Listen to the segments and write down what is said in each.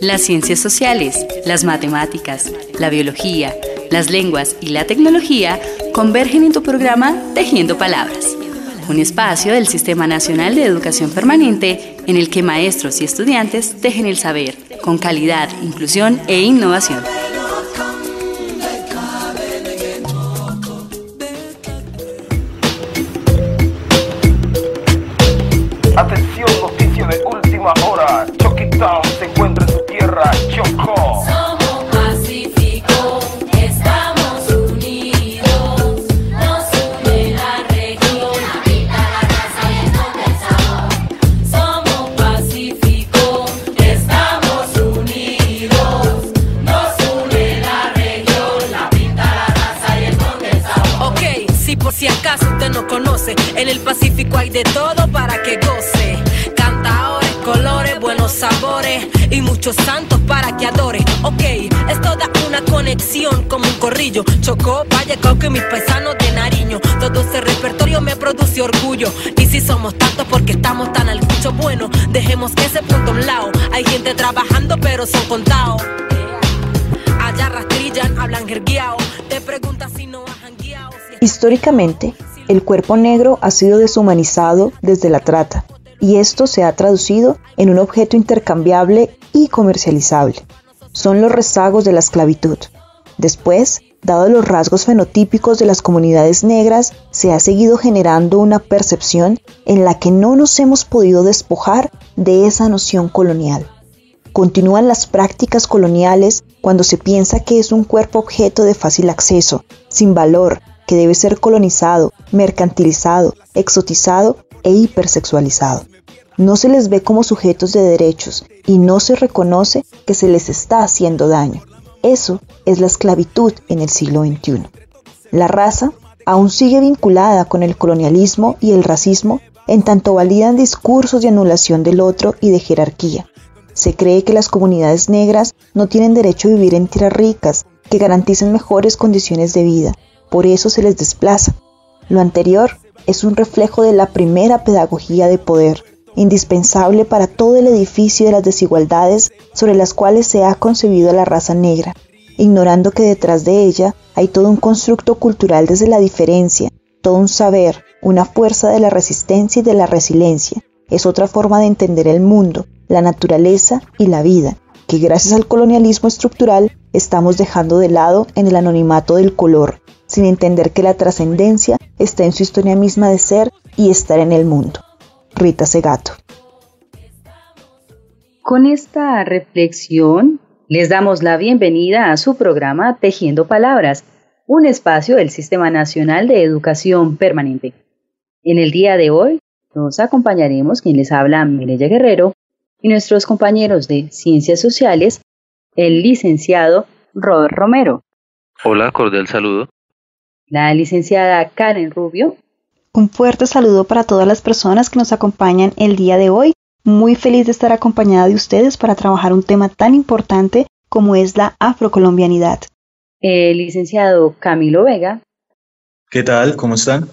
Las ciencias sociales, las matemáticas, la biología, las lenguas y la tecnología convergen en tu programa Tejiendo Palabras, un espacio del Sistema Nacional de Educación Permanente en el que maestros y estudiantes tejen el saber con calidad, inclusión e innovación. Atención, noticia de última hora. Choquitown se encuentra en su tierra, Chocó. Somos pacíficos, estamos unidos. Nos une la región, la vida, la raza y el sabor. Somos pacíficos, estamos unidos. Nos une la región, la vida, la raza y el sabor. Ok, si por si acaso usted no conoce, en el Pacífico hay de todo para que goce. Cantaores, colores, buenos sabores y muchos santos para que adore. Ok, esto da una conexión como un corrillo. Chocó, Valle, Cauca y mis paisanos de Nariño. Todo ese repertorio me produce orgullo. Y si somos tantos porque estamos tan al cucho, bueno, dejemos ese punto a un lado. Hay gente trabajando pero son contados. Allá rastrillan, hablan jergueao. Te preguntas si no has jangueao. Históricamente, el cuerpo negro ha sido deshumanizado desde la trata, y esto se ha traducido en un objeto intercambiable y comercializable. Son los rezagos de la esclavitud. Después, dado los rasgos fenotípicos de las comunidades negras, se ha seguido generando una percepción en la que no nos hemos podido despojar de esa noción colonial. Continúan las prácticas coloniales cuando se piensa que es un cuerpo objeto de fácil acceso, sin valor, que debe ser colonizado, mercantilizado, exotizado e hipersexualizado. No se les ve como sujetos de derechos y no se reconoce que se les está haciendo daño. Eso es la esclavitud en el siglo XXI. La raza aún sigue vinculada con el colonialismo y el racismo en tanto validan discursos de anulación del otro y de jerarquía. Se cree que las comunidades negras no tienen derecho a vivir en tierras ricas que garanticen mejores condiciones de vida. Por eso se les desplaza. Lo anterior es un reflejo de la primera pedagogía de poder, indispensable para todo el edificio de las desigualdades sobre las cuales se ha concebido a la raza negra, ignorando que detrás de ella hay todo un constructo cultural desde la diferencia, todo un saber, una fuerza de la resistencia y de la resiliencia. Es otra forma de entender el mundo, la naturaleza y la vida, que gracias al colonialismo estructural estamos dejando de lado en el anonimato del color, sin entender que la trascendencia está en su historia misma de ser y estar en el mundo. Rita Segato. Con esta reflexión, les damos la bienvenida a su programa Tejiendo Palabras, un espacio del Sistema Nacional de Educación Permanente. En el día de hoy, nos acompañaremos quien les habla, Mireya Guerrero, y nuestros compañeros de Ciencias Sociales, el licenciado Robert Romero. Hola, cordial saludo. La licenciada Karen Rubio. Un fuerte saludo para todas las personas que nos acompañan el día de hoy. Muy feliz de estar acompañada de ustedes para trabajar un tema tan importante como es la afrocolombianidad. El licenciado Camilo Vega. ¿Qué tal? ¿Cómo están?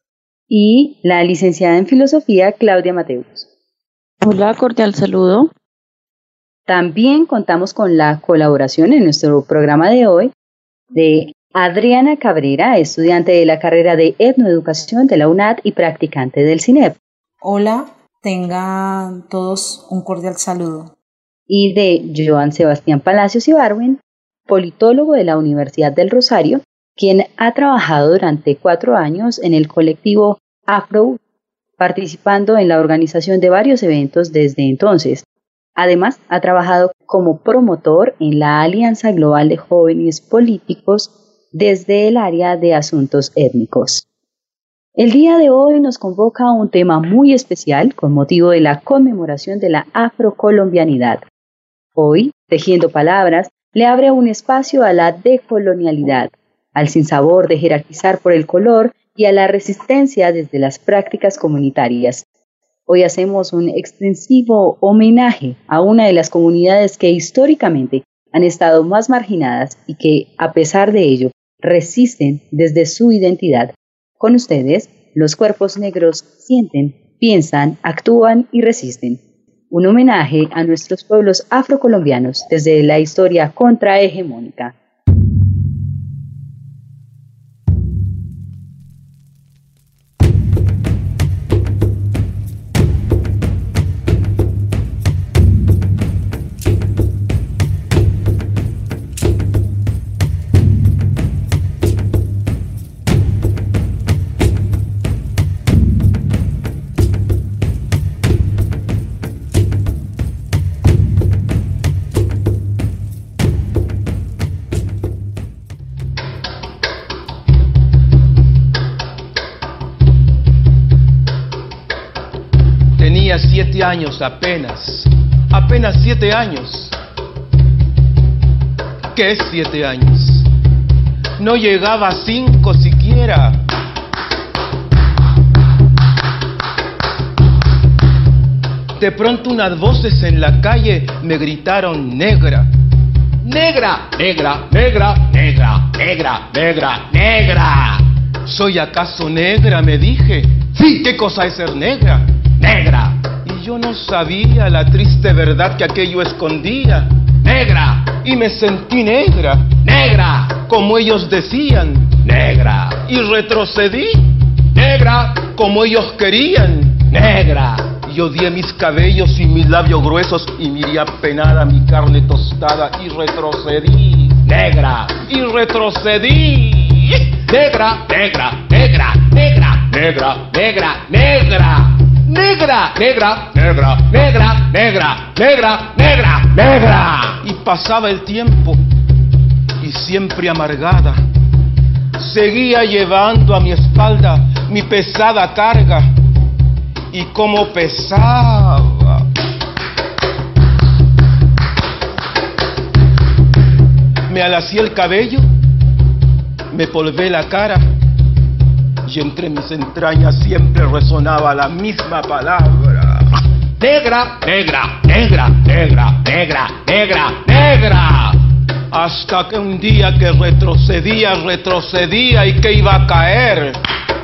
Y la licenciada en Filosofía Claudia Mateus. Hola, cordial saludo. También contamos con la colaboración en nuestro programa de hoy de Adriana Cabrera, estudiante de la carrera de Etnoeducación de la UNAD y practicante del CINEP. Hola, tengan todos un cordial saludo. Y de Joan Sebastián Palacios Ibarwen, politólogo de la Universidad del Rosario, quien ha trabajado durante 4 años en el colectivo Afro, participando en la organización de varios eventos desde entonces. Además, ha trabajado como promotor en la Alianza Global de Jóvenes Políticos desde el área de asuntos étnicos. El día de hoy nos convoca un tema muy especial con motivo de la conmemoración de la afrocolombianidad. Hoy, Tejiendo Palabras, le abre un espacio a la decolonialidad, al sinsabor de jerarquizar por el color y a la resistencia desde las prácticas comunitarias. Hoy hacemos un extensivo homenaje a una de las comunidades que históricamente han estado más marginadas y que, a pesar de ello, resisten desde su identidad. Con ustedes, los cuerpos negros sienten, piensan, actúan y resisten. un homenaje a nuestros pueblos afrocolombianos desde la historia contrahegemónica. Tenía 7 años apenas 7 años. ¿Qué es 7 años? No llegaba a 5 siquiera. De pronto unas voces en la calle me gritaron negra. Negra, negra, negra, negra, negra, negra, negra. ¿Soy acaso negra?, me dije. Sí, ¿qué cosa es ser negra? Negra. Y yo no sabía la triste verdad que aquello escondía. Negra. Y me sentí negra. Negra. Como ellos decían. Negra. Y retrocedí. Negra. Como ellos querían. Negra. Y odié mis cabellos y mis labios gruesos y miré apenada mi carne tostada y retrocedí. Negra. Y retrocedí. Negra, negra, negra, negra, negra, negra, negra. Negra, negra, negra, negra, negra, negra, negra, negra. Y pasaba el tiempo y siempre amargada seguía llevando a mi espalda mi pesada carga. Y como pesaba. Me alacié el cabello, me polvé la cara. Y entre mis entrañas siempre resonaba la misma palabra. Negra, negra, negra, negra, negra, negra, negra. Hasta que un día que retrocedía y que iba a caer.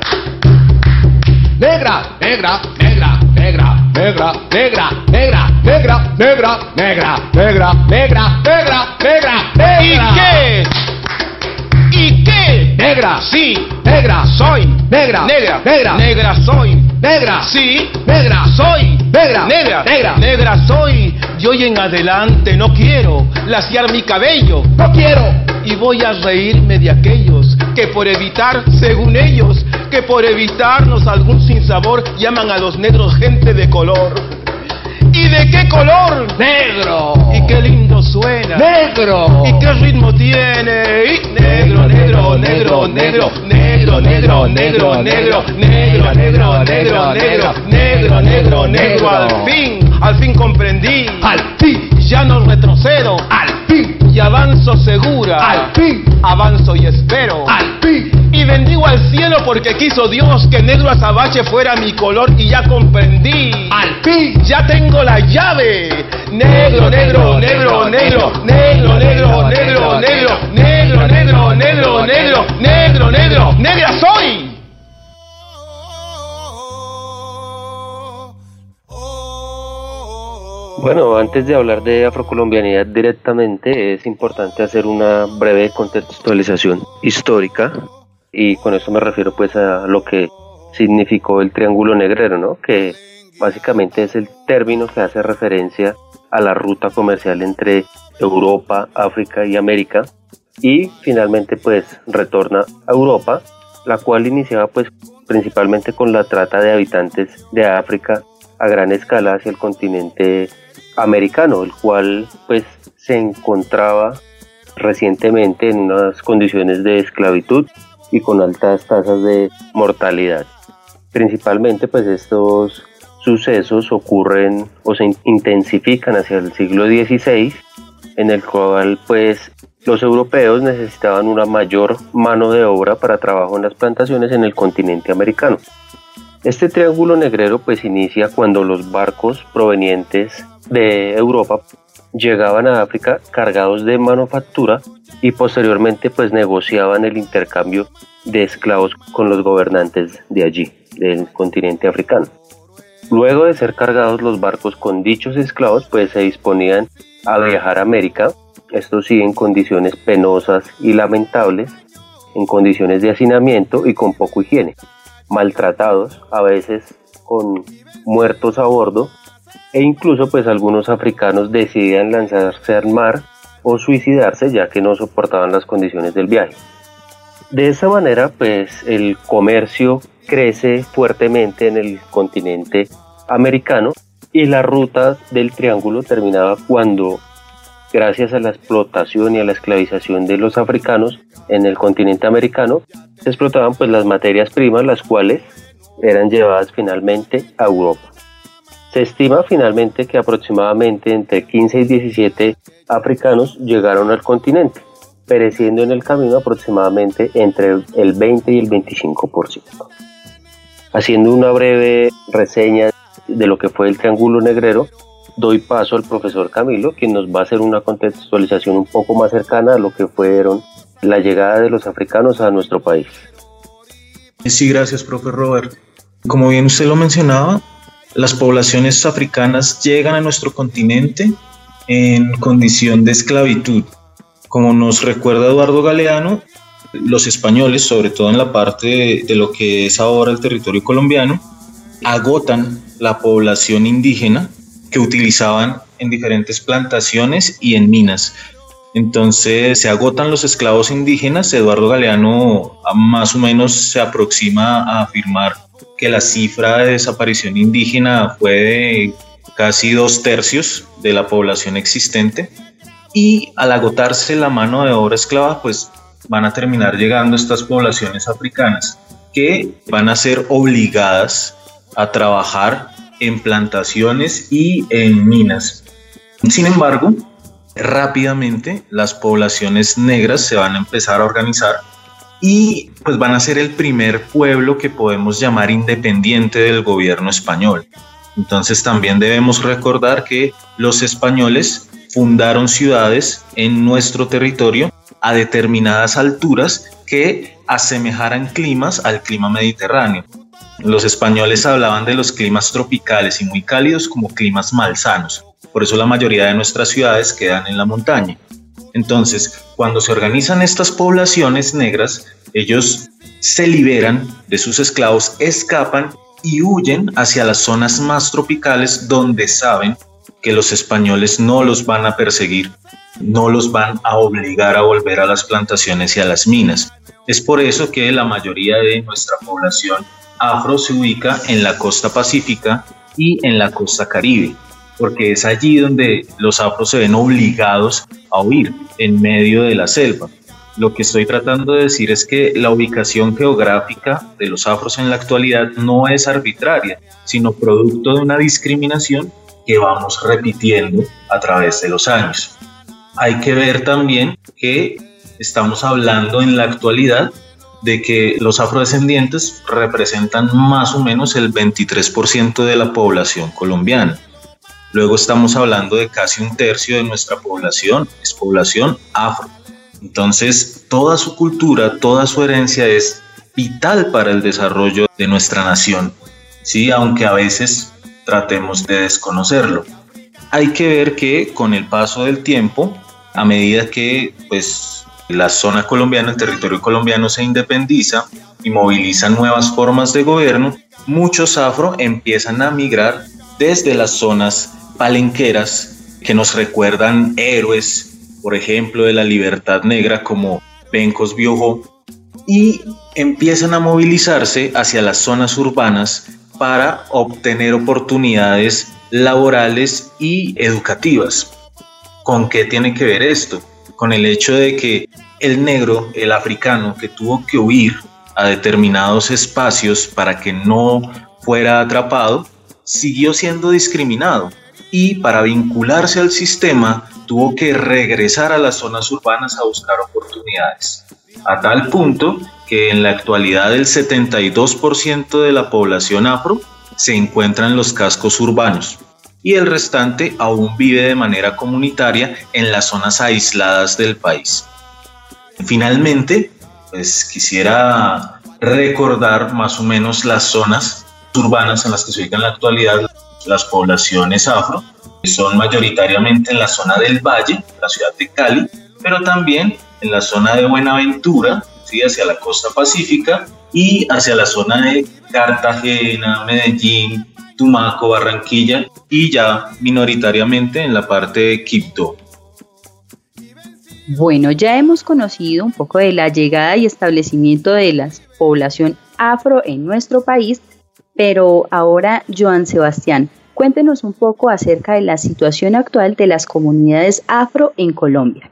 Negra, negra, negra, negra, negra, negra, negra, negra, negra, negra, negra, negra, negra, negra, negra. ¿Y qué? ¿Y qué? Negra, sí, negra, soy, negra, negra, negra, negra, soy, negra, sí, negra, soy, negra, negra, negra, negra, soy. Y hoy en adelante no quiero laciar mi cabello, no quiero. Y voy a reírme de aquellos que por evitar, según ellos, que por evitarnos algún sinsabor llaman a los negros gente de color. ¿Y de qué color? Negro. ¿Y qué lindo suena? Negro. ¿Y qué ritmo tiene? Y negro, negro, negro, negro, negro, negro, negro, negro, negro, negro, negro, negro, negro, negro, negro. Al fin comprendí. Al fin. Ya no retrocedo. Al fin. Y avanzo segura. Al fin. Avanzo y espero. Al fin. Y bendigo al cielo porque quiso Dios que negro azabache fuera mi color y ya comprendí. Al fin. Ya tengo la llave. Negro, negro, negro, negro, negro, negro, negro, negro, negro, negro, negro, negro, negro, negro, negra soy. Bueno, antes de hablar de afrocolombianidad directamente, es importante hacer una breve contextualización histórica, y con esto me refiero pues a lo que significó el Triángulo Negrero, ¿no? Que básicamente es el término que hace referencia a la ruta comercial entre Europa, África y América, y finalmente pues retorna a Europa, la cual iniciaba pues principalmente con la trata de habitantes de África a gran escala hacia el continente americano, el cual pues se encontraba recientemente en unas condiciones de esclavitud y con altas tasas de mortalidad. Principalmente pues estos sucesos ocurren o se intensifican hacia el siglo XVI, en el cual pues los europeos necesitaban una mayor mano de obra para trabajo en las plantaciones en el continente americano. Este triángulo negrero pues inicia cuando los barcos provenientes de Europa llegaban a África cargados de manufactura y posteriormente pues negociaban el intercambio de esclavos con los gobernantes de allí, del continente africano. Luego de ser cargados los barcos con dichos esclavos, pues se disponían a viajar a América, esto sí en condiciones penosas y lamentables, en condiciones de hacinamiento y con poco higiene, maltratados, a veces con muertos a bordo, e incluso pues algunos africanos decidían lanzarse al mar o suicidarse ya que no soportaban las condiciones del viaje. De esa manera pues el comercio crece fuertemente en el continente americano y la ruta del triángulo terminaba cuando, gracias a la explotación y a la esclavización de los africanos en el continente americano, se explotaban pues las materias primas, las cuales eran llevadas finalmente a Europa. Se estima finalmente que aproximadamente entre 15 y 17 africanos llegaron al continente, pereciendo en el camino aproximadamente entre el 20 y el 25%. Haciendo una breve reseña de lo que fue el Triángulo Negrero, doy paso al profesor Camilo, quien nos va a hacer una contextualización un poco más cercana a lo que fueron la llegada de los africanos a nuestro país. Sí, gracias, profe Robert. Como bien usted lo mencionaba, las poblaciones africanas llegan a nuestro continente en condición de esclavitud. Como nos recuerda Eduardo Galeano, los españoles, sobre todo en la parte de lo que es ahora el territorio colombiano, agotan la población indígena que utilizaban en diferentes plantaciones y en minas. Entonces se agotan los esclavos indígenas. Eduardo Galeano más o menos se aproxima a afirmar que la cifra de desaparición indígena fue de casi 2/3 de la población existente, y al agotarse la mano de obra esclava, pues van a terminar llegando estas poblaciones africanas que van a ser obligadas a trabajar en plantaciones y en minas. Sin embargo, rápidamente las poblaciones negras se van a empezar a organizar y pues van a ser el primer pueblo que podemos llamar independiente del gobierno español. Entonces también debemos recordar que los españoles fundaron ciudades en nuestro territorio a determinadas alturas que asemejaran climas al clima mediterráneo. Los españoles hablaban de los climas tropicales y muy cálidos como climas malsanos. Por eso la mayoría de nuestras ciudades quedan en la montaña. Entonces, cuando se organizan estas poblaciones negras, ellos se liberan de sus esclavos, escapan y huyen hacia las zonas más tropicales donde saben que los españoles no los van a perseguir, no los van a obligar a volver a las plantaciones y a las minas. Es por eso que la mayoría de nuestra población afro se ubica en la costa pacífica y en la costa caribe, porque es allí donde los afros se ven obligados a huir, en medio de la selva. Lo que estoy tratando de decir es que la ubicación geográfica de los afros en la actualidad no es arbitraria, sino producto de una discriminación que vamos repitiendo a través de los años. Hay que ver también que estamos hablando en la actualidad de que los afrodescendientes representan más o menos el 23% de la población colombiana. Luego estamos hablando de casi 1/3 de nuestra población es población afro. Entonces, toda su cultura, toda su herencia es vital para el desarrollo de nuestra nación, ¿sí? Aunque a veces tratemos de desconocerlo. Hay que ver que con el paso del tiempo, a medida que la zona colombiana, el territorio colombiano se independiza y moviliza nuevas formas de gobierno, muchos afro empiezan a migrar desde las zonas palenqueras que nos recuerdan héroes, por ejemplo, de la libertad negra como Bencos Biojó, y empiezan a movilizarse hacia las zonas urbanas para obtener oportunidades laborales y educativas. ¿Con qué tiene que ver esto? Con el hecho de que el negro, el africano que tuvo que huir a determinados espacios para que no fuera atrapado, siguió siendo discriminado y para vincularse al sistema tuvo que regresar a las zonas urbanas a buscar oportunidades. A tal punto que en la actualidad el 72% de la población afro se encuentra en los cascos urbanos y el restante aún vive de manera comunitaria en las zonas aisladas del país. Finalmente, quisiera recordar más o menos las zonas urbanas en las que se ubican en la actualidad las poblaciones afro son mayoritariamente en la zona del Valle, la ciudad de Cali, pero también en la zona de Buenaventura, ¿sí?, hacia la costa pacífica, y hacia la zona de Cartagena, Medellín, Tumaco, Barranquilla, y ya minoritariamente en la parte de Quibdó. Bueno, ya hemos conocido un poco de la llegada y establecimiento de la población afro en nuestro país, pero ahora, Joan Sebastián, cuéntenos un poco acerca de la situación actual de las comunidades afro en Colombia.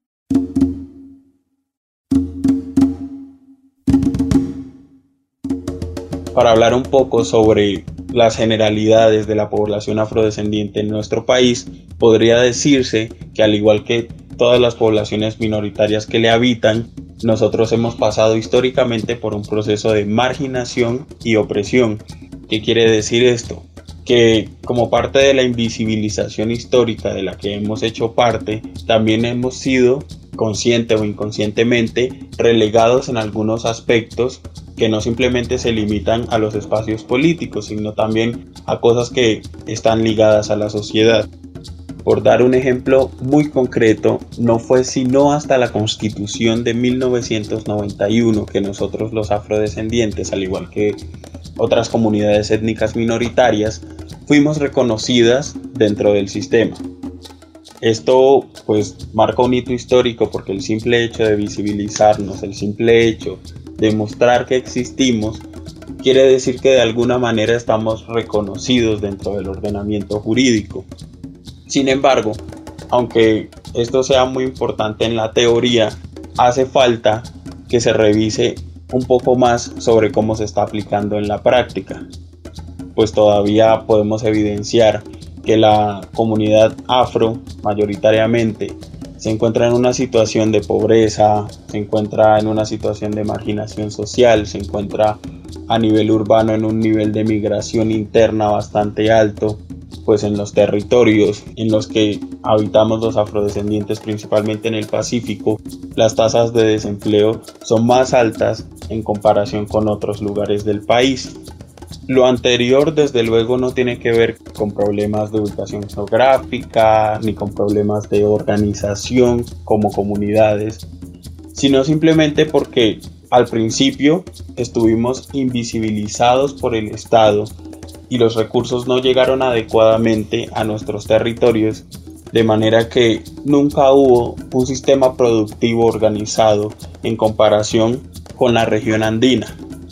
Para hablar un poco sobre las generalidades de la población afrodescendiente en nuestro país, podría decirse que, al igual que todas las poblaciones minoritarias que le habitan, nosotros hemos pasado históricamente por un proceso de marginación y opresión. ¿Qué quiere decir esto? Que como parte de la invisibilización histórica de la que hemos hecho parte, también hemos sido, consciente o inconscientemente, relegados en algunos aspectos que no simplemente se limitan a los espacios políticos, sino también a cosas que están ligadas a la sociedad. Por dar un ejemplo muy concreto, no fue sino hasta la Constitución de 1991 que nosotros, los afrodescendientes, al igual que otras comunidades étnicas minoritarias, fuimos reconocidas dentro del sistema. Esto pues marca un hito histórico, porque el simple hecho de visibilizarnos, el simple hecho de mostrar que existimos, quiere decir que de alguna manera estamos reconocidos dentro del ordenamiento jurídico. Sin embargo, aunque esto sea muy importante en la teoría, hace falta que se revise un poco más sobre cómo se está aplicando en la práctica, pues todavía podemos evidenciar que la comunidad afro mayoritariamente se encuentra en una situación de pobreza, se encuentra en una situación de marginación social, se encuentra a nivel urbano en un nivel de migración interna bastante alto, pues en los territorios en los que habitamos los afrodescendientes, principalmente en el Pacífico, las tasas de desempleo son más altas en comparación con otros lugares del país. Lo anterior, desde luego, no tiene que ver con problemas de ubicación geográfica ni con problemas de organización como comunidades, sino simplemente porque al principio estuvimos invisibilizados por el Estado y los recursos no llegaron adecuadamente a nuestros territorios, de manera que nunca hubo un sistema productivo organizado en comparación con la región andina.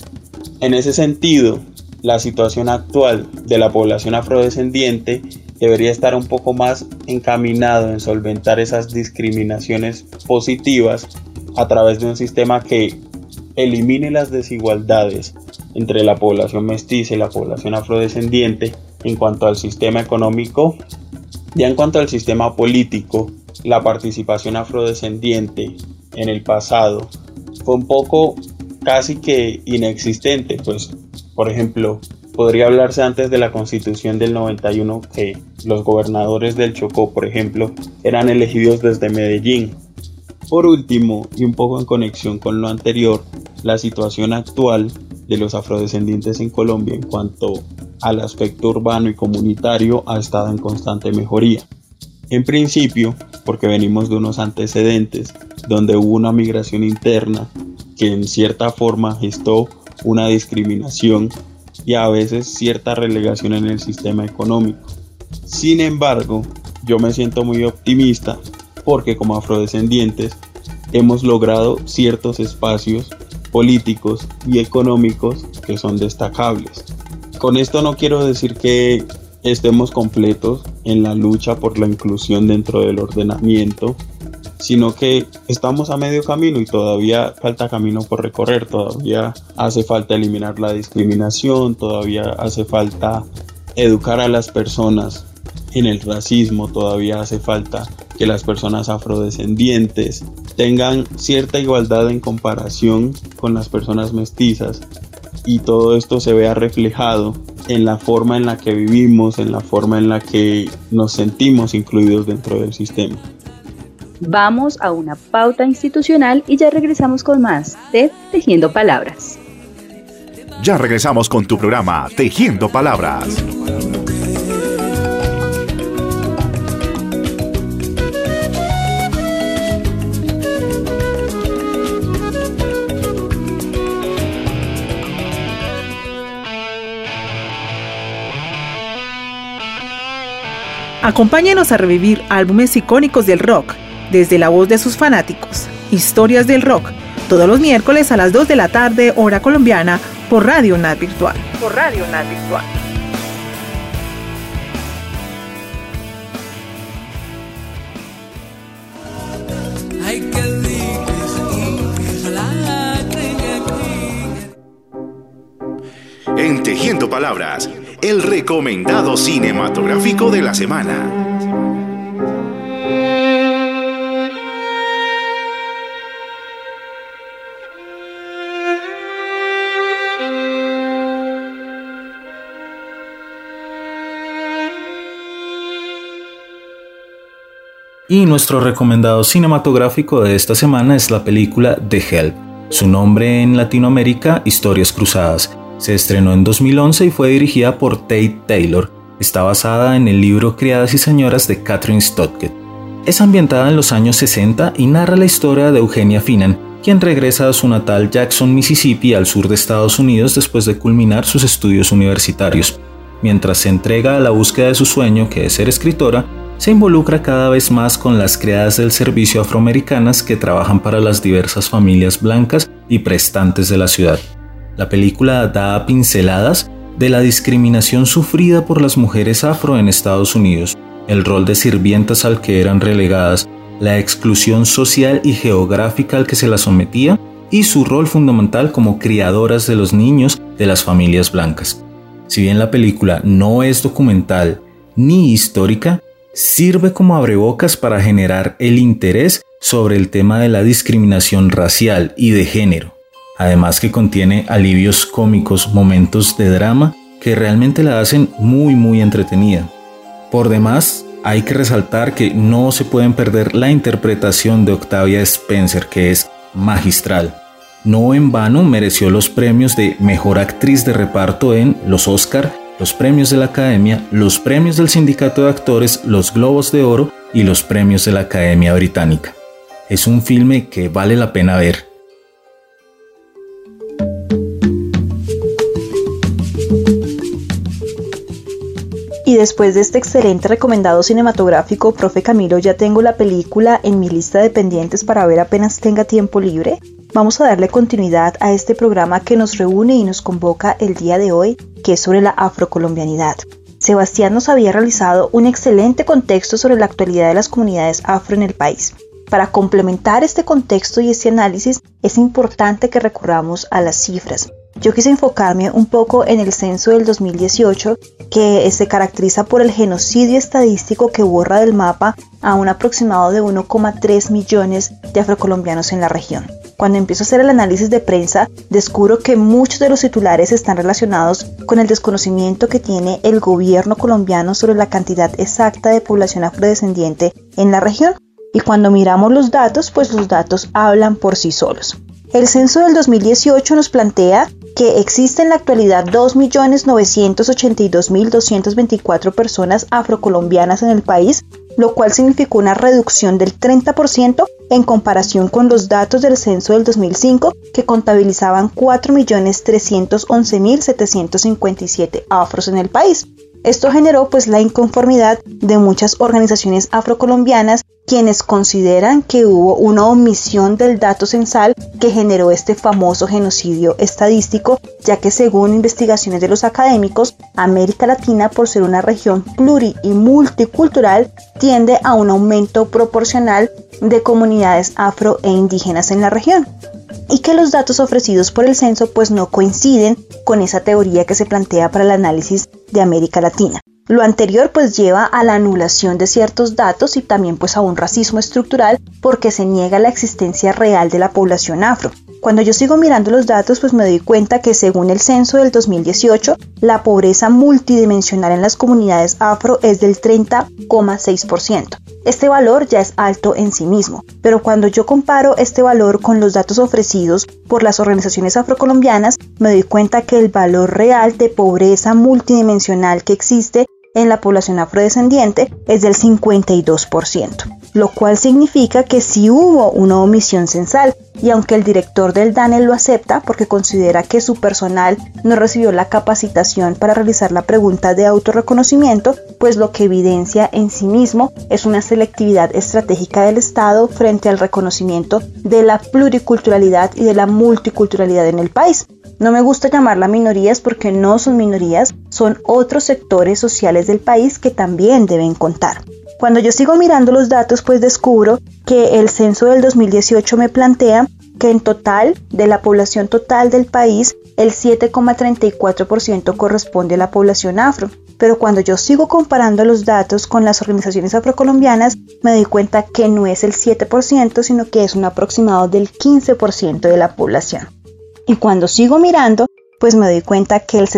En ese sentido, la situación actual de la población afrodescendiente debería estar un poco más encaminado en solventar esas discriminaciones positivas a través de un sistema que elimine las desigualdades entre la población mestiza y la población afrodescendiente en cuanto al sistema económico. Ya en cuanto al sistema político, la participación afrodescendiente en el pasado fue un poco casi que inexistente, pues por ejemplo, podría hablarse antes de la Constitución del 91 que los gobernadores del Chocó, por ejemplo, eran elegidos desde Medellín. Por último, y un poco en conexión con lo anterior, la situación actual de los afrodescendientes en Colombia en cuanto al aspecto urbano y comunitario ha estado en constante mejoría. En principio, porque venimos de unos antecedentes donde hubo una migración interna que en cierta forma gestó una discriminación y a veces cierta relegación en el sistema económico. Sin embargo, yo me siento muy optimista porque como afrodescendientes hemos logrado ciertos espacios políticos y económicos que son destacables. Con esto no quiero decir que estemos completos en la lucha por la inclusión dentro del ordenamiento, sino que estamos a medio camino y todavía falta camino por recorrer, todavía hace falta eliminar la discriminación, todavía hace falta educar a las personas en el racismo, todavía hace falta que las personas afrodescendientes tengan cierta igualdad en comparación con las personas mestizas y todo esto se vea reflejado en la forma en la que vivimos, en la forma en la que nos sentimos incluidos dentro del sistema. Vamos a una pauta institucional y ya regresamos con más de Tejiendo Palabras. Ya regresamos con tu programa Tejiendo Palabras. Acompáñenos a revivir álbumes icónicos del rock, desde la voz de sus fanáticos. Historias del rock, todos los miércoles a las 2 de la tarde, hora colombiana, por Radio UNAD Virtual. En Tejiendo Palabras, el recomendado cinematográfico de la semana. Y nuestro recomendado cinematográfico de esta semana es la película The Help. Su nombre en Latinoamérica, Historias Cruzadas. Se estrenó en 2011 y fue dirigida por Tate Taylor. Está basada en el libro Criadas y Señoras de Catherine Stockett. Es ambientada en los años 60 y narra la historia de Eugenia Finan, quien regresa a su natal Jackson, Mississippi, al sur de Estados Unidos después de culminar sus estudios universitarios. Mientras se entrega a la búsqueda de su sueño, que es ser escritora, se involucra cada vez más con las criadas del servicio afroamericanas que trabajan para las diversas familias blancas y prestantes de la ciudad. La película da pinceladas de la discriminación sufrida por las mujeres afro en Estados Unidos, el rol de sirvientas al que eran relegadas, la exclusión social y geográfica al que se las sometía y su rol fundamental como criadoras de los niños de las familias blancas. Si bien la película no es documental ni histórica, sirve como abrebocas para generar el interés sobre el tema de la discriminación racial y de género. Además que contiene alivios cómicos, momentos de drama que realmente la hacen muy entretenida. Por demás, hay que resaltar que no se pueden perder la interpretación de Octavia Spencer, que es magistral. No en vano mereció los premios de Mejor Actriz de Reparto en los Oscar, los premios de la Academia, los premios del Sindicato de Actores, los Globos de Oro y los premios de la Academia Británica. Es un filme que vale la pena ver. Y después de este excelente recomendado cinematográfico, profe Camilo, ya tengo la película en mi lista de pendientes para ver apenas tenga tiempo libre. Vamos a darle continuidad a este programa que nos reúne y nos convoca el día de hoy, que es sobre la afrocolombianidad. Sebastián nos había realizado un excelente contexto sobre la actualidad de las comunidades afro en el país. Para complementar este contexto y este análisis, es importante que recurramos a las cifras. Yo quise enfocarme un poco en el censo del 2018, que se caracteriza por el genocidio estadístico que borra del mapa a un aproximado de 1,3 millones de afrocolombianos en la región. Cuando empiezo a hacer el análisis de prensa, descubro que muchos de los titulares están relacionados con el desconocimiento que tiene el gobierno colombiano sobre la cantidad exacta de población afrodescendiente en la región. Y cuando miramos los datos, pues los datos hablan por sí solos. El censo del 2018 nos plantea que existen en la actualidad 2.982.224 personas afrocolombianas en el país, lo cual significó una reducción del 30% en comparación con los datos del censo del 2005, que contabilizaban 4.311.757 afros en el país. Esto generó pues la inconformidad de muchas organizaciones afrocolombianas, quienes consideran que hubo una omisión del dato censal que generó este famoso genocidio estadístico, ya que según investigaciones de los académicos, América Latina, por ser una región pluri y multicultural, tiende a un aumento proporcional de comunidades afro e indígenas en la región, y que los datos ofrecidos por el censo pues no coinciden con esa teoría que se plantea para el análisis de América Latina. Lo anterior pues lleva a la anulación de ciertos datos y también pues a un racismo estructural, porque se niega la existencia real de la población afro. Cuando yo sigo mirando los datos, pues me doy cuenta que según el censo del 2018, la pobreza multidimensional en las comunidades afro es del 30,6%. Este valor ya es alto en sí mismo, pero cuando yo comparo este valor con los datos ofrecidos por las organizaciones afrocolombianas, me doy cuenta que el valor real de pobreza multidimensional que existe en la población afrodescendiente es del 52%, lo cual significa que sí hubo una omisión censal, y aunque el director del DANE lo acepta porque considera que su personal no recibió la capacitación para realizar la pregunta de autorreconocimiento, pues lo que evidencia en sí mismo es una selectividad estratégica del Estado frente al reconocimiento de la pluriculturalidad y de la multiculturalidad en el país. No me gusta llamarlas minorías porque no son minorías, son otros sectores sociales del país que también deben contar. Cuando yo sigo mirando los datos, pues descubro que el censo del 2018 me plantea que en total, de la población total del país, el 7,34% corresponde a la población afro. Pero cuando yo sigo comparando los datos con las organizaciones afrocolombianas, me doy cuenta que no es el 7%, sino que es un aproximado del 15% de la población. Y cuando sigo mirando, pues me doy cuenta que el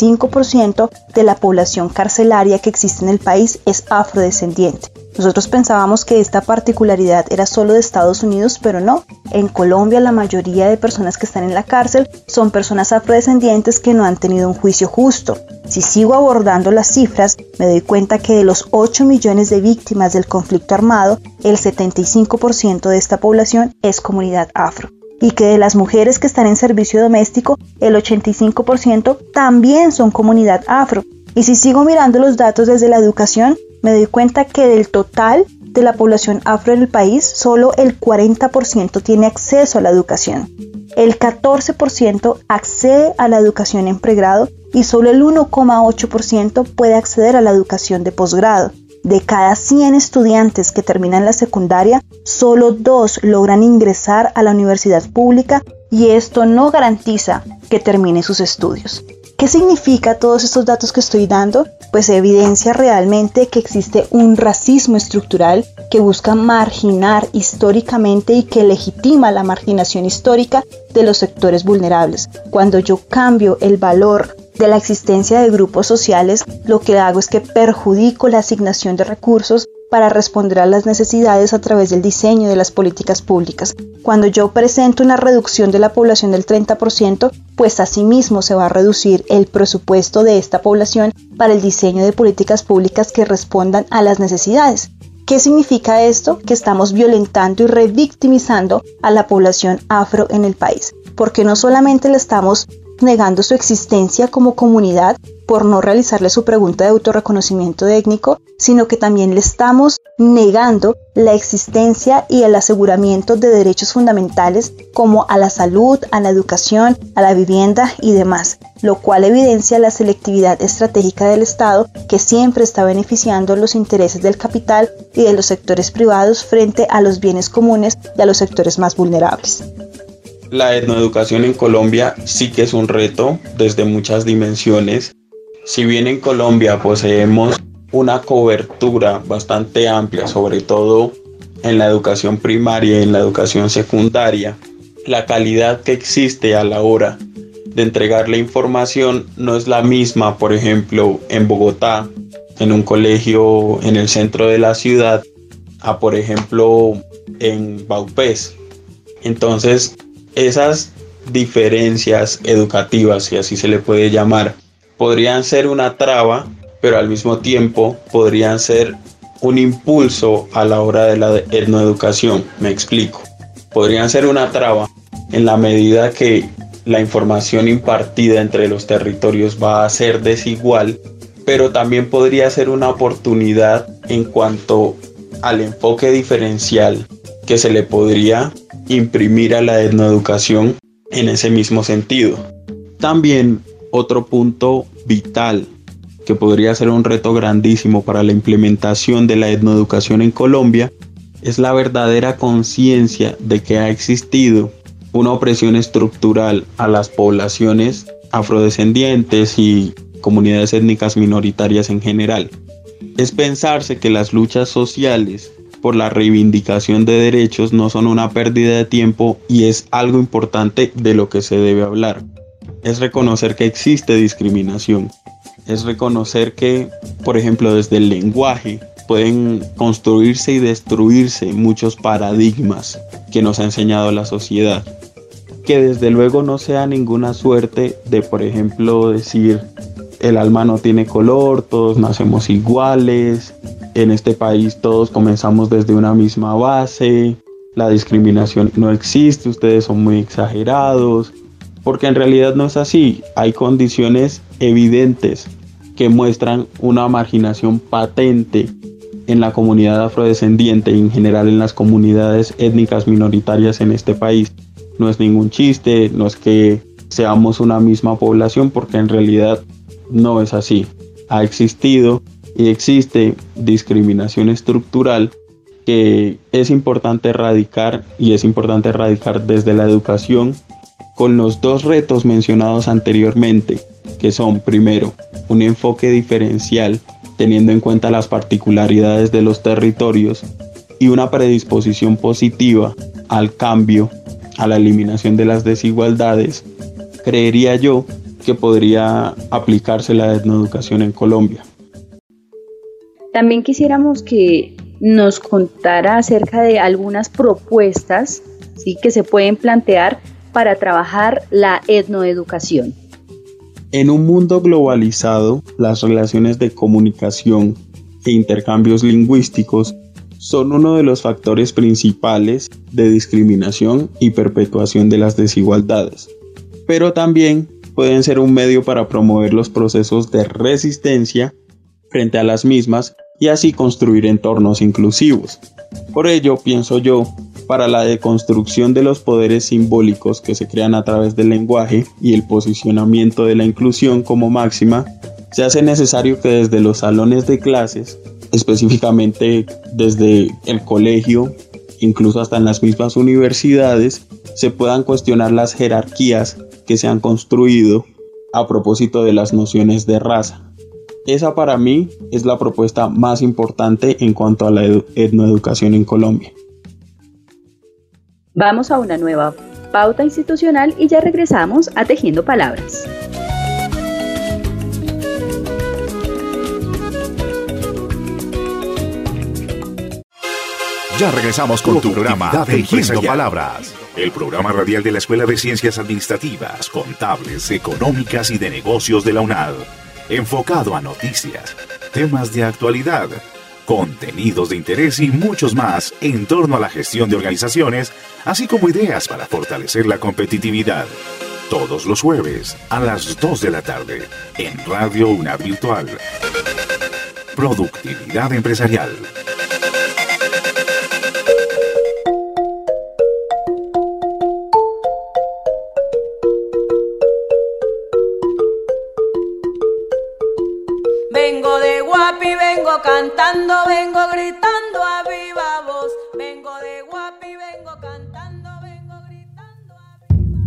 65% de la población carcelaria que existe en el país es afrodescendiente. Nosotros pensábamos que esta particularidad era solo de Estados Unidos, pero no. En Colombia la mayoría de personas que están en la cárcel son personas afrodescendientes que no han tenido un juicio justo. Si sigo abordando las cifras, me doy cuenta que de los 8 millones de víctimas del conflicto armado, el 75% de esta población es comunidad afro. Y que de las mujeres que están en servicio doméstico, el 85% también son comunidad afro. Y si sigo mirando los datos desde la educación, me doy cuenta que del total de la población afro en el país, solo el 40% tiene acceso a la educación. El 14% accede a la educación en pregrado y solo el 1,8% puede acceder a la educación de posgrado. De cada 100 estudiantes que terminan la secundaria, solo 2 logran ingresar a la universidad pública y esto no garantiza que termine sus estudios. ¿Qué significa todos estos datos que estoy dando? Pues evidencia realmente que existe un racismo estructural que busca marginar históricamente y que legitima la marginación histórica de los sectores vulnerables. Cuando yo cambio el valor de la existencia de grupos sociales, lo que hago es que perjudico la asignación de recursos para responder a las necesidades a través del diseño de las políticas públicas. Cuando yo presento una reducción de la población del 30%, pues asimismo se va a reducir el presupuesto de esta población para el diseño de políticas públicas que respondan a las necesidades. ¿Qué significa esto? Que estamos violentando y revictimizando a la población afro en el país, porque no solamente le estamos negando su existencia como comunidad por no realizarle su pregunta de autorreconocimiento étnico, sino que también le estamos negando la existencia y el aseguramiento de derechos fundamentales como a la salud, a la educación, a la vivienda y demás, lo cual evidencia la selectividad estratégica del Estado que siempre está beneficiando los intereses del capital y de los sectores privados frente a los bienes comunes y a los sectores más vulnerables. La etnoeducación en Colombia sí que es un reto desde muchas dimensiones. Si bien en Colombia poseemos una cobertura bastante amplia, sobre todo en la educación primaria y en la educación secundaria, la calidad que existe a la hora de entregar la información no es la misma, por ejemplo, en Bogotá, en un colegio en el centro de la ciudad, a por ejemplo en Vaupés. Entonces, esas diferencias educativas, si así se le puede llamar, podrían ser una traba, pero al mismo tiempo podrían ser un impulso a la hora de la etnoeducación. Me explico. Podrían ser una traba en la medida que la información impartida entre los territorios va a ser desigual, pero también podría ser una oportunidad en cuanto al enfoque diferencial que se le podría imprimir a la etnoeducación en ese mismo sentido. También otro punto vital que podría ser un reto grandísimo para la implementación de la etnoeducación en Colombia es la verdadera conciencia de que ha existido una opresión estructural a las poblaciones afrodescendientes y comunidades étnicas minoritarias en general. Es pensarse que las luchas sociales por la reivindicación de derechos no son una pérdida de tiempo y es algo importante de lo que se debe hablar. Es reconocer que existe discriminación. Es reconocer que, por ejemplo, desde el lenguaje pueden construirse y destruirse muchos paradigmas que nos ha enseñado la sociedad. Que desde luego no sea ninguna suerte de, por ejemplo, decir el alma no tiene color, todos nacemos iguales, en este país todos comenzamos desde una misma base, la discriminación no existe, ustedes son muy exagerados, porque en realidad no es así. Hay condiciones evidentes que muestran una marginación patente en la comunidad afrodescendiente y en general en las comunidades étnicas minoritarias en este país. No es ningún chiste, no es que seamos una misma población, porque en realidad no es así. Ha existido y existe discriminación estructural que es importante erradicar, y es importante erradicar desde la educación con los dos retos mencionados anteriormente, que son, primero, un enfoque diferencial teniendo en cuenta las particularidades de los territorios y una predisposición positiva al cambio, a la eliminación de las desigualdades. Creería yo que podría aplicarse la etnoeducación en Colombia. También quisiéramos que nos contara acerca de algunas propuestas, ¿sí?, que se pueden plantear para trabajar la etnoeducación. En un mundo globalizado, las relaciones de comunicación e intercambios lingüísticos son uno de los factores principales de discriminación y perpetuación de las desigualdades, pero también pueden ser un medio para promover los procesos de resistencia frente a las mismas y así construir entornos inclusivos. Por ello, pienso yo, para la deconstrucción de los poderes simbólicos que se crean a través del lenguaje y el posicionamiento de la inclusión como máxima, se hace necesario que desde los salones de clases, específicamente desde el colegio, incluso hasta en las mismas universidades, se puedan cuestionar las jerarquías que se han construido a propósito de las nociones de raza. Esa para mí es la propuesta más importante en cuanto a la etnoeducación en Colombia. Vamos a una nueva pauta institucional y ya regresamos a Tejiendo Palabras. Ya regresamos con tu programa Tejiendo Palabras, el programa radial de la Escuela de Ciencias Administrativas, Contables, Económicas y de Negocios de la UNAD, enfocado a noticias, temas de actualidad, contenidos de interés y muchos más en torno a la gestión de organizaciones, así como ideas para fortalecer la competitividad. Todos los jueves a las 2 de la tarde en Radio UNAD Virtual. Productividad empresarial. Vengo de Guapi, vengo cantando, vengo gritando a viva voz. Vengo de Guapi, vengo cantando, vengo gritando a viva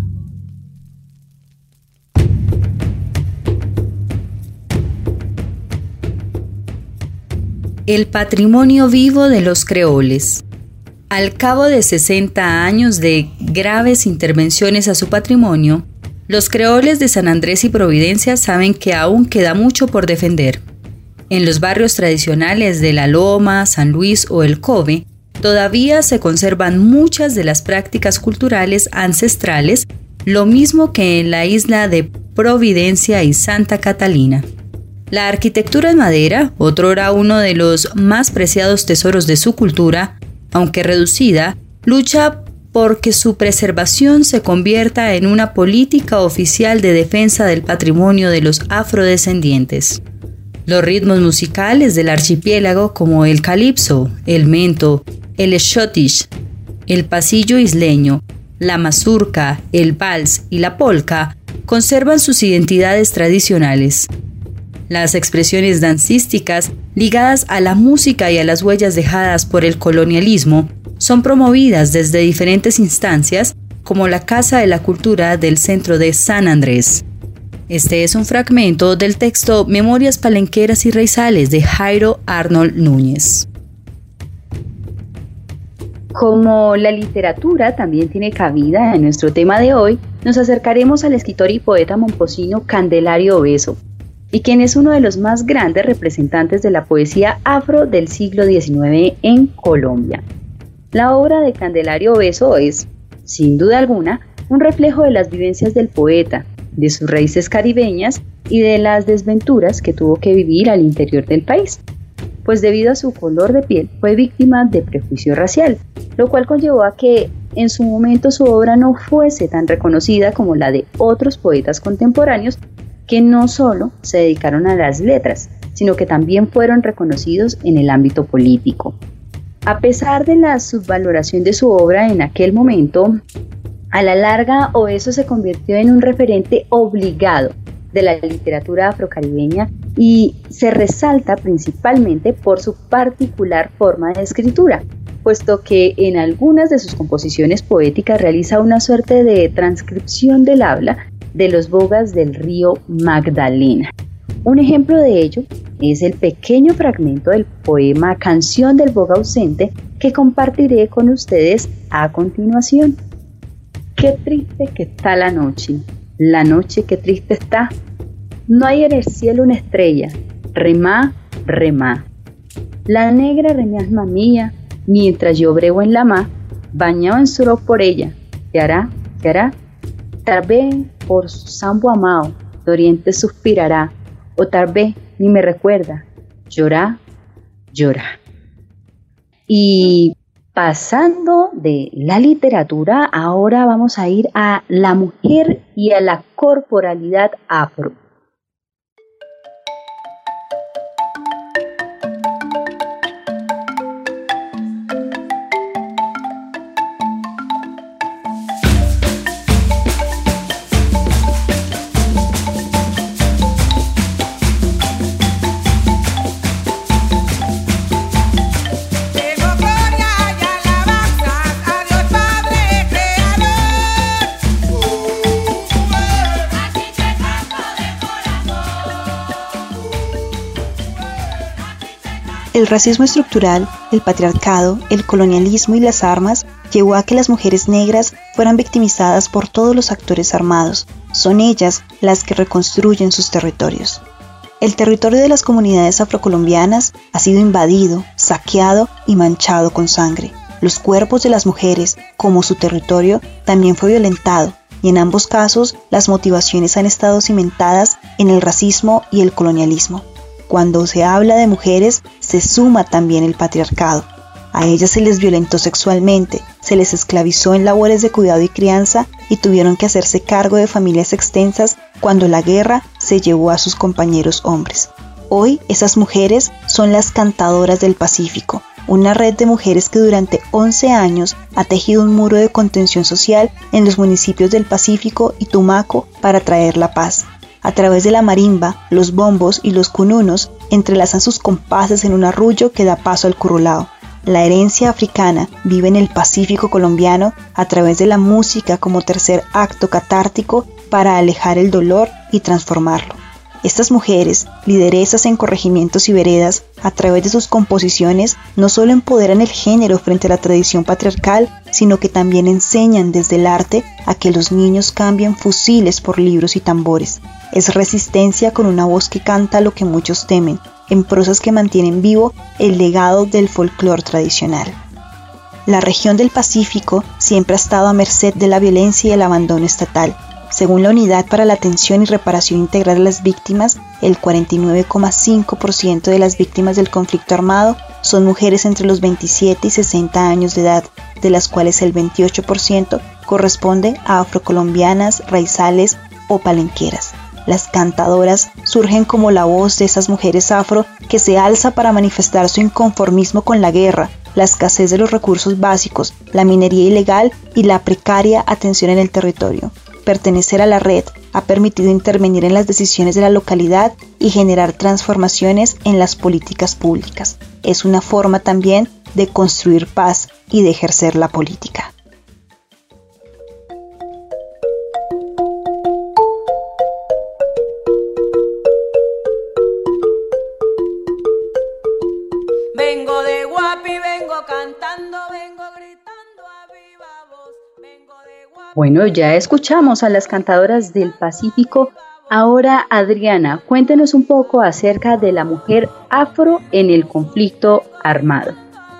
voz. El patrimonio vivo de los creoles. Al cabo de 60 años de graves intervenciones a su patrimonio, los creoles de San Andrés y Providencia saben que aún queda mucho por defender. En los barrios tradicionales de La Loma, San Luis o El Cove, todavía se conservan muchas de las prácticas culturales ancestrales, lo mismo que en la isla de Providencia y Santa Catalina. La arquitectura en madera, otrora uno de los más preciados tesoros de su cultura, aunque reducida, lucha porque su preservación se convierta en una política oficial de defensa del patrimonio de los afrodescendientes. Los ritmos musicales del archipiélago, como el calipso, el mento, el schottisch, el pasillo isleño, la mazurca, el vals y la polka, conservan sus identidades tradicionales. Las expresiones dancísticas ligadas a la música y a las huellas dejadas por el colonialismo son promovidas desde diferentes instancias, como la Casa de la Cultura del Centro de San Andrés. Este es un fragmento del texto Memorias Palenqueras y Raizales de Jairo Arnold Núñez. Como la literatura también tiene cabida en nuestro tema de hoy, nos acercaremos al escritor y poeta momposino Candelario Obeso, y quien es uno de los más grandes representantes de la poesía afro del siglo XIX en Colombia. La obra de Candelario Obeso es, sin duda alguna, un reflejo de las vivencias del poeta, de sus raíces caribeñas y de las desventuras que tuvo que vivir al interior del país, pues debido a su color de piel fue víctima de prejuicio racial, lo cual conllevó a que en su momento su obra no fuese tan reconocida como la de otros poetas contemporáneos que no solo se dedicaron a las letras, sino que también fueron reconocidos en el ámbito político. A pesar de la subvaloración de su obra en aquel momento, a la larga Obeso se convirtió en un referente obligado de la literatura afrocaribeña y se resalta principalmente por su particular forma de escritura, puesto que en algunas de sus composiciones poéticas realiza una suerte de transcripción del habla de los bogas del río Magdalena. Un ejemplo de ello es el pequeño fragmento del poema Canción del Boga Ausente que compartiré con ustedes a continuación. Qué triste que está la noche qué triste está, no hay en el cielo una estrella, remá, remá. La negra reñasma mía, mientras yo brego en la mar, bañado en sudor por ella, ¿qué hará? ¿Qué hará? Tal vez por su sambo amado, de oriente suspirará, o tal vez ni me recuerda, llorá, llorá. Y pasando de la literatura, ahora vamos a ir a la mujer y a la corporalidad afro. El racismo estructural, el patriarcado, el colonialismo y las armas llevó a que las mujeres negras fueran victimizadas por todos los actores armados. Son ellas las que reconstruyen sus territorios. El territorio de las comunidades afrocolombianas ha sido invadido, saqueado y manchado con sangre. Los cuerpos de las mujeres, como su territorio, también fue violentado, y en ambos casos las motivaciones han estado cimentadas en el racismo y el colonialismo. Cuando se habla de mujeres, se suma también el patriarcado. A ellas se les violentó sexualmente, se les esclavizó en labores de cuidado y crianza y tuvieron que hacerse cargo de familias extensas cuando la guerra se llevó a sus compañeros hombres. Hoy esas mujeres son las cantadoras del Pacífico, una red de mujeres que durante 11 años ha tejido un muro de contención social en los municipios del Pacífico y Tumaco para traer la paz. A través de la marimba, los bombos y los cununos entrelazan sus compases en un arrullo que da paso al currulao. La herencia africana vive en el Pacífico colombiano a través de la música como tercer acto catártico para alejar el dolor y transformarlo. Estas mujeres, lideresas en corregimientos y veredas, a través de sus composiciones, no solo empoderan el género frente a la tradición patriarcal, sino que también enseñan desde el arte a que los niños cambien fusiles por libros y tambores. Es resistencia con una voz que canta lo que muchos temen, en prosas que mantienen vivo el legado del folclore tradicional. La región del Pacífico siempre ha estado a merced de la violencia y el abandono estatal. Según la Unidad para la Atención y Reparación Integral de las Víctimas, el 49,5% de las víctimas del conflicto armado son mujeres entre los 27 y 60 años de edad, de las cuales el 28% corresponde a afrocolombianas, raizales o palenqueras. Las cantadoras surgen como la voz de esas mujeres afro que se alza para manifestar su inconformismo con la guerra, la escasez de los recursos básicos, la minería ilegal y la precaria atención en el territorio. Pertenecer a la red ha permitido intervenir en las decisiones de la localidad y generar transformaciones en las políticas públicas. Es una forma también de construir paz y de ejercer la política. Vengo de Guapi, vengo cantando, vengo gritando. Bueno, ya escuchamos a las cantadoras del Pacífico. Ahora, Adriana, cuéntenos un poco acerca de la mujer afro en el conflicto armado.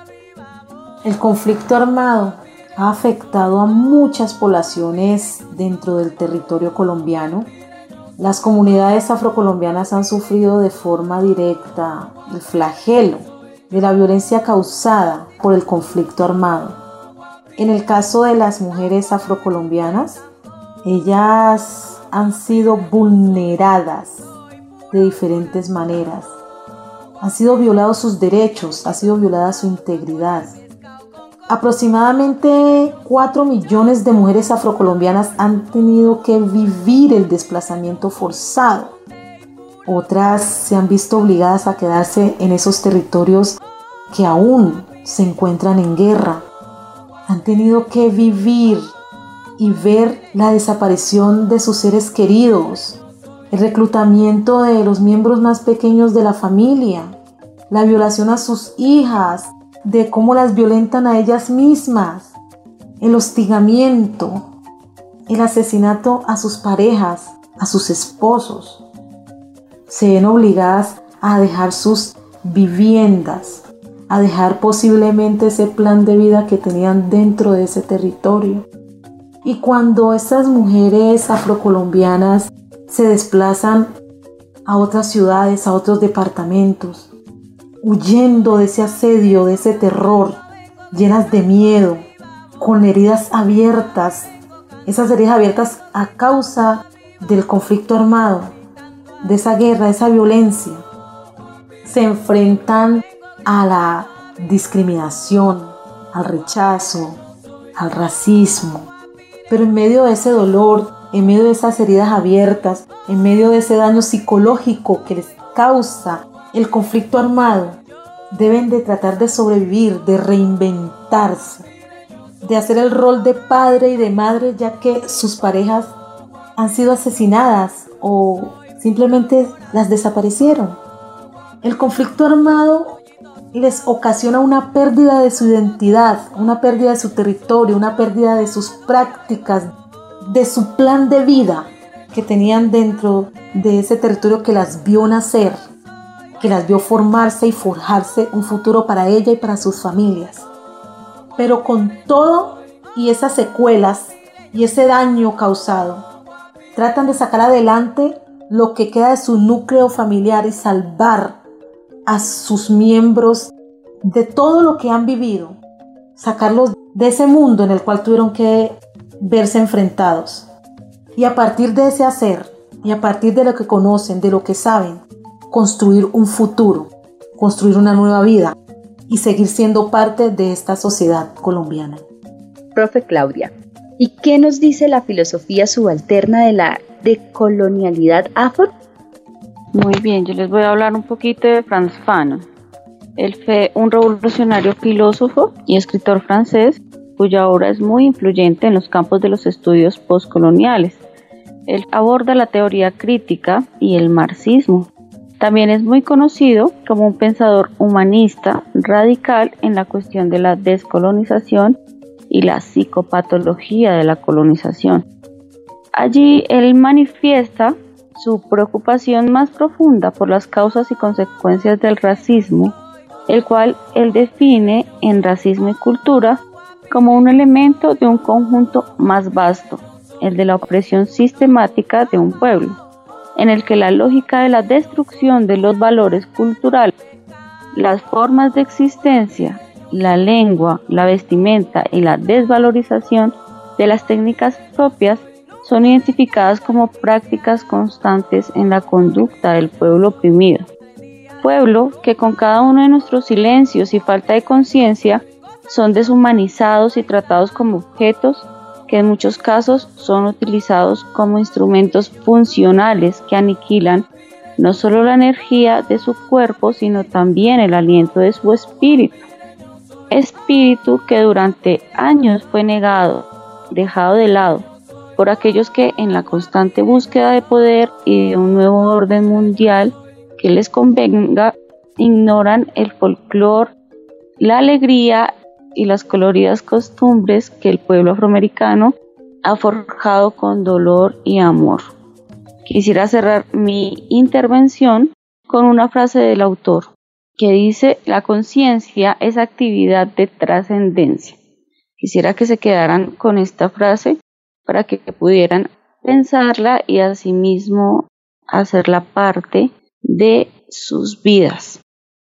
El conflicto armado ha afectado a muchas poblaciones dentro del territorio colombiano. Las comunidades afrocolombianas han sufrido de forma directa el flagelo de la violencia causada por el conflicto armado. En el caso de las mujeres afrocolombianas, ellas han sido vulneradas de diferentes maneras. Han sido violados sus derechos, ha sido violada su integridad. Aproximadamente 4 millones de mujeres afrocolombianas han tenido que vivir el desplazamiento forzado. Otras se han visto obligadas a quedarse en esos territorios que aún se encuentran en guerra. Han tenido que vivir y ver la desaparición de sus seres queridos, el reclutamiento de los miembros más pequeños de la familia, la violación a sus hijas, de cómo las violentan a ellas mismas, el hostigamiento, el asesinato a sus parejas, a sus esposos. Se ven obligadas a dejar sus viviendas, a dejar posiblemente ese plan de vida que tenían dentro de ese territorio. Y cuando estas mujeres afrocolombianas se desplazan a otras ciudades, a otros departamentos, huyendo de ese asedio, de ese terror, llenas de miedo, con heridas abiertas, esas heridas abiertas a causa del conflicto armado, de esa guerra, de esa violencia, se enfrentan a la discriminación, al rechazo, al racismo. Pero en medio de ese dolor, en medio de esas heridas abiertas, en medio de ese daño psicológico que les causa el conflicto armado, deben de tratar de sobrevivir, de reinventarse, de hacer el rol de padre y de madre, ya que sus parejas han sido asesinadas o simplemente las desaparecieron. El conflicto armado les ocasiona una pérdida de su identidad, una pérdida de su territorio, una pérdida de sus prácticas, de su plan de vida que tenían dentro de ese territorio que las vio nacer, que las vio formarse y forjarse un futuro para ella y para sus familias. Pero con todo y esas secuelas y ese daño causado, tratan de sacar adelante lo que queda de su núcleo familiar y salvar a sus miembros de todo lo que han vivido, sacarlos de ese mundo en el cual tuvieron que verse enfrentados. Y a partir de ese hacer, y a partir de lo que conocen, de lo que saben, construir un futuro, construir una nueva vida y seguir siendo parte de esta sociedad colombiana. Profe Claudia, ¿y qué nos dice la filosofía subalterna de la decolonialidad afro? Muy bien, yo les voy a hablar un poquito de Frantz Fanon. Él fue un revolucionario filósofo y escritor francés cuya obra es muy influyente en los campos de los estudios postcoloniales. Él aborda la teoría crítica y el marxismo. También es muy conocido como un pensador humanista radical en la cuestión de la descolonización y la psicopatología de la colonización. Allí él manifiesta su preocupación más profunda por las causas y consecuencias del racismo, el cual él define en Racismo y Cultura como un elemento de un conjunto más vasto, el de la opresión sistemática de un pueblo, en el que la lógica de la destrucción de los valores culturales, las formas de existencia, la lengua, la vestimenta y la desvalorización de las técnicas propias son identificadas como prácticas constantes en la conducta del pueblo oprimido. Pueblo que con cada uno de nuestros silencios y falta de conciencia son deshumanizados y tratados como objetos que en muchos casos son utilizados como instrumentos funcionales que aniquilan no solo la energía de su cuerpo, sino también el aliento de su espíritu. Espíritu que durante años fue negado, dejado de lado, por aquellos que en la constante búsqueda de poder y de un nuevo orden mundial que les convenga, ignoran el folclore, la alegría y las coloridas costumbres que el pueblo afroamericano ha forjado con dolor y amor. Quisiera cerrar mi intervención con una frase del autor que dice: la conciencia es actividad de trascendencia. Quisiera que se quedaran con esta frase para que pudieran pensarla y asimismo hacerla parte de sus vidas.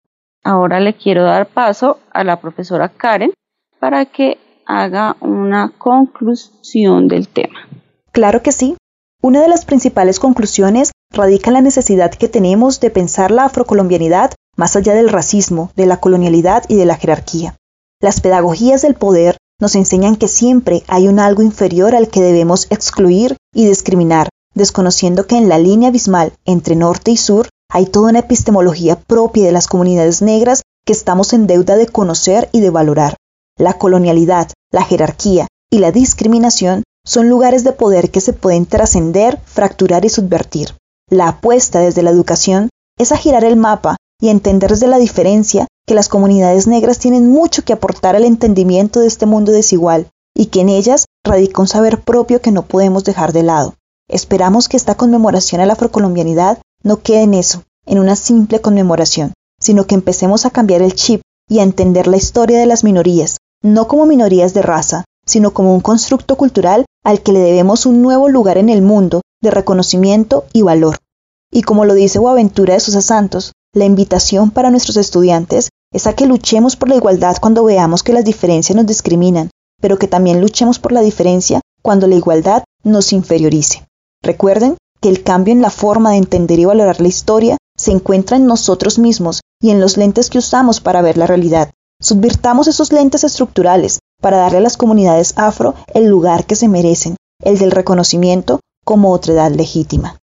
Ahora le quiero dar paso a la profesora Karen para que haga una conclusión del tema. Claro que sí. Una de las principales conclusiones radica en la necesidad que tenemos de pensar la afrocolombianidad más allá del racismo, de la colonialidad y de la jerarquía. Las pedagogías del poder nos enseñan que siempre hay un algo inferior al que debemos excluir y discriminar, desconociendo que en la línea abismal entre norte y sur hay toda una epistemología propia de las comunidades negras que estamos en deuda de conocer y de valorar. La colonialidad, la jerarquía y la discriminación son lugares de poder que se pueden trascender, fracturar y subvertir. La apuesta desde la educación es a girar el mapa y entender desde la diferencia que las comunidades negras tienen mucho que aportar al entendimiento de este mundo desigual y que en ellas radica un saber propio que no podemos dejar de lado. Esperamos que esta conmemoración a la afrocolombianidad no quede en eso, en una simple conmemoración, sino que empecemos a cambiar el chip y a entender la historia de las minorías, no como minorías de raza, sino como un constructo cultural al que le debemos un nuevo lugar en el mundo de reconocimiento y valor. Y como lo dice Boaventura de Sousa Santos, la invitación para nuestros estudiantes es a que luchemos por la igualdad cuando veamos que las diferencias nos discriminan, pero que también luchemos por la diferencia cuando la igualdad nos inferiorice. Recuerden que el cambio en la forma de entender y valorar la historia se encuentra en nosotros mismos y en los lentes que usamos para ver la realidad. Subvirtamos esos lentes estructurales para darle a las comunidades afro el lugar que se merecen, el del reconocimiento como otredad legítima.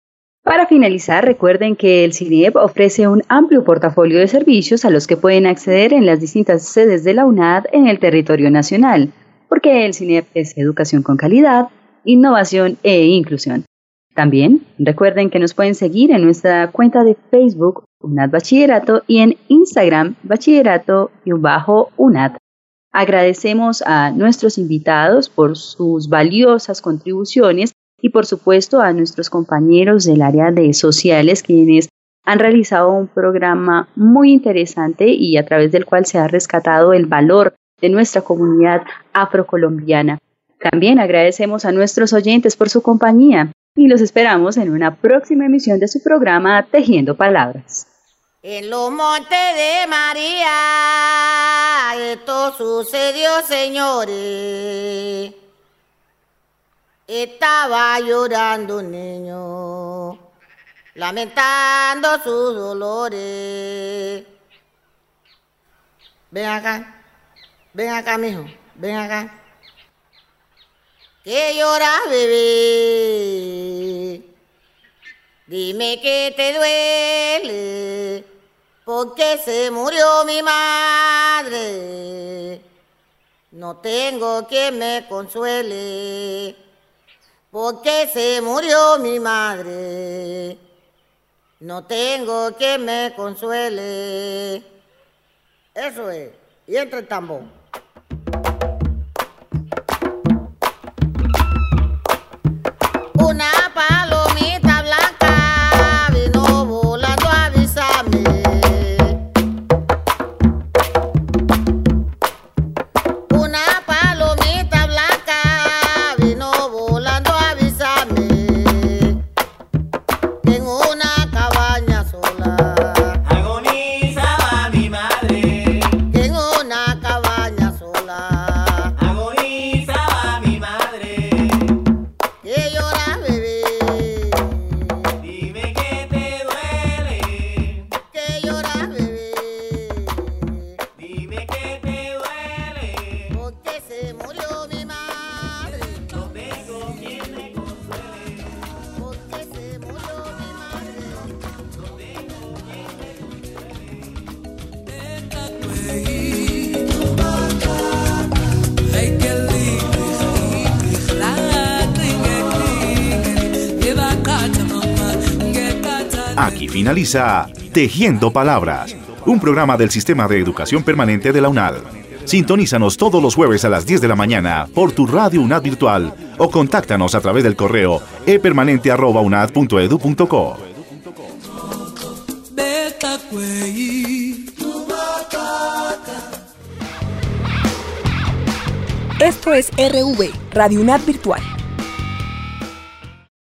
Para finalizar, recuerden que el CINEP ofrece un amplio portafolio de servicios a los que pueden acceder en las distintas sedes de la UNAD en el territorio nacional, porque el CINEP es educación con calidad, innovación e inclusión. También recuerden que nos pueden seguir en nuestra cuenta de Facebook UNAD Bachillerato y en Instagram Bachillerato-UNAD. Agradecemos a nuestros invitados por sus valiosas contribuciones y por supuesto a nuestros compañeros del área de sociales quienes han realizado un programa muy interesante y a través del cual se ha rescatado el valor de nuestra comunidad afrocolombiana. También agradecemos a nuestros oyentes por su compañía y los esperamos en una próxima emisión de su programa Tejiendo Palabras. En los montes de María, esto sucedió, señores. Estaba llorando un niño, lamentando sus dolores. Ven acá, mijo, ven acá. ¿Qué lloras, bebé? Dime que te duele, porque se murió mi madre. No tengo quien me consuele, porque se murió mi madre. No tengo quien me consuele. Eso es. Y entra el tambor. Una palomita blanca vino volando a avisarme. Una palomita blanca vino volando a avisarme que en una cabaña sola agonizaba mi madre. Que en una cabaña sola agonizaba mi madre. Que lloras, bebé. Dime que te duele. Que lloras, bebé. Dime que te duele. Porque se murió mi madre. No tengo quien me consuele. Porque se murió mi madre. No tengo quien me Aquí finaliza Tejiendo Palabras, un programa del Sistema de Educación Permanente de la UNAD. Sintonízanos todos los jueves a las 10 de la mañana por tu Radio UNAD virtual o contáctanos a través del correo epermanente@unad.edu.co. Esto es RV, Radio UNAD virtual.